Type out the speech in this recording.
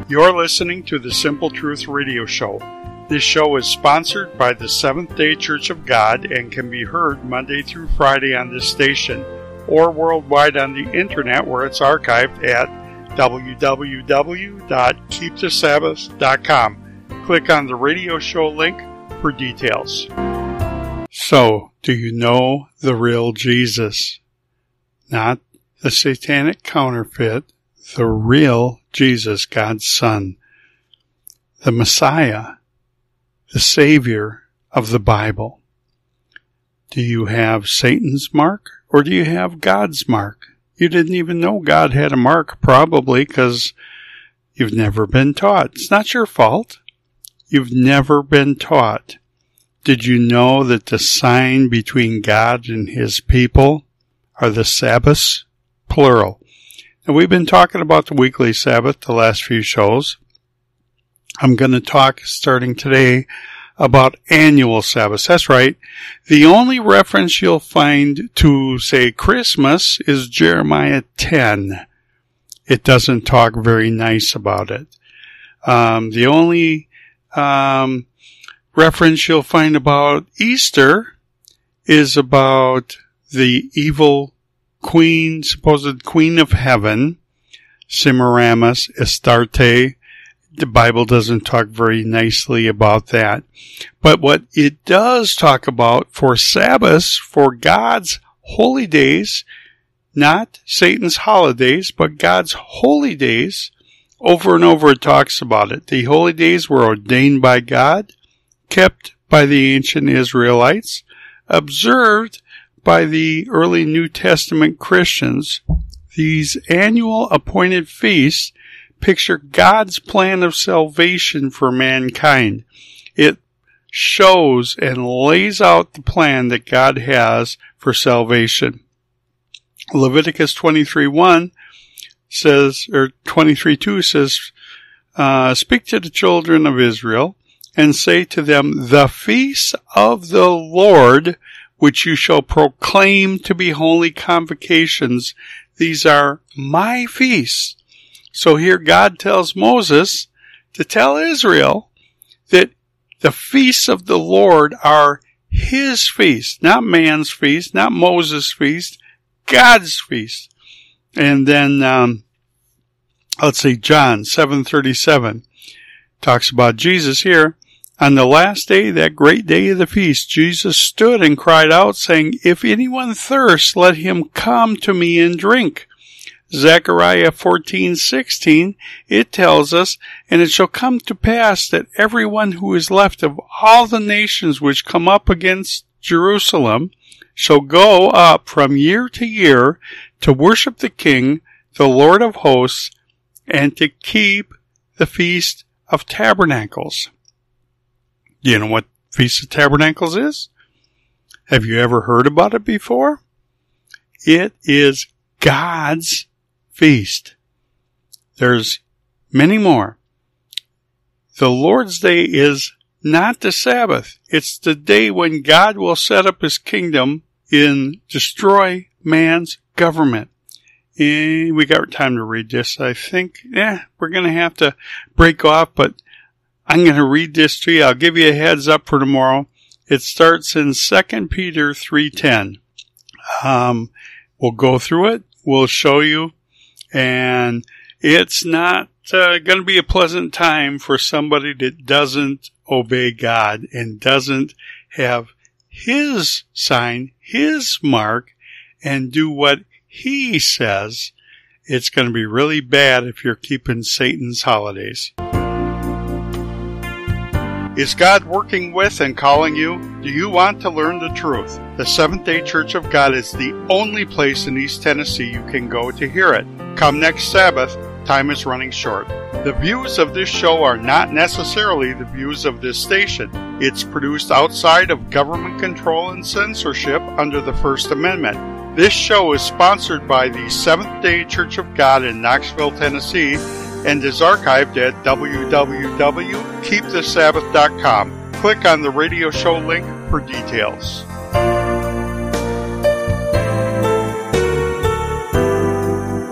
You're listening to the Simple Truth Radio Show. This show is sponsored by the Seventh-day Church of God and can be heard Monday through Friday on this station or worldwide on the internet where it's archived at www.keepthesabbath.com. Click on the radio show link for details. So, do you know the real Jesus? Not the satanic counterfeit, the real Jesus, God's Son, the Messiah, the Savior of the Bible. Do you have Satan's mark or do you have God's mark? You didn't even know God had a mark, probably because you've never been taught. It's not your fault. You've never been taught. Did you know that the sign between God and His people are the Sabbaths, plural? And we've been talking about the weekly Sabbath the last few shows. I'm going to talk starting today about annual Sabbaths. That's right. The only reference you'll find to, say, Christmas is Jeremiah 10. It doesn't talk very nice about it. The only reference you'll find about Easter is about the evil queen, supposed queen of heaven, Semiramis, Astarte. The Bible doesn't talk very nicely about that. But what it does talk about for Sabbaths, for God's holy days, not Satan's holidays, but God's holy days, over and over it talks about it. The holy days were ordained by God, kept by the ancient Israelites, observed by the early New Testament Christians. These annual appointed feasts picture God's plan of salvation for mankind. It shows and lays out the plan that God has for salvation. Leviticus 23:1 says, or 23:2 says, speak to the children of Israel and say to them, the feasts of the Lord, which you shall proclaim to be holy convocations, these are my feasts. So here God tells Moses to tell Israel that the feasts of the Lord are His feasts, not man's feast, not Moses' feast, God's feast. And then, let's see, John 7:37 talks about Jesus here. On the last day, that great day of the feast, Jesus stood and cried out, saying, if anyone thirsts, let him come to me and drink. Zechariah 14:16, it tells us, and it shall come to pass that everyone who is left of all the nations which come up against Jerusalem shall go up from year to year to worship the King, the Lord of hosts, and to keep the Feast of Tabernacles. Do you know what Feast of Tabernacles is? Have you ever heard about it before? It is God's feast. There's many more. The Lord's Day is not the Sabbath. It's the day when God will set up His kingdom and destroy man's government. And we got time to read this. I think, we're going to have to break off, but I'm going to read this to you. I'll give you a heads up for tomorrow. It starts in 2 Peter 3:10. We'll go through it. We'll show you. And it's not going to be a pleasant time for somebody that doesn't obey God and doesn't have His sign, His mark, and do what He says. It's going to be really bad if you're keeping Satan's holidays. Is God working with and calling you? Do you want to learn the truth? The Seventh-day Church of God is the only place in East Tennessee you can go to hear it. Come next Sabbath. Time is running short. The views of this show are not necessarily the views of this station. It's produced outside of government control and censorship under the First Amendment. This show is sponsored by the Seventh-day Church of God in Knoxville, Tennessee, and is archived at www.keepthesabbath.com. Click on the radio show link for details.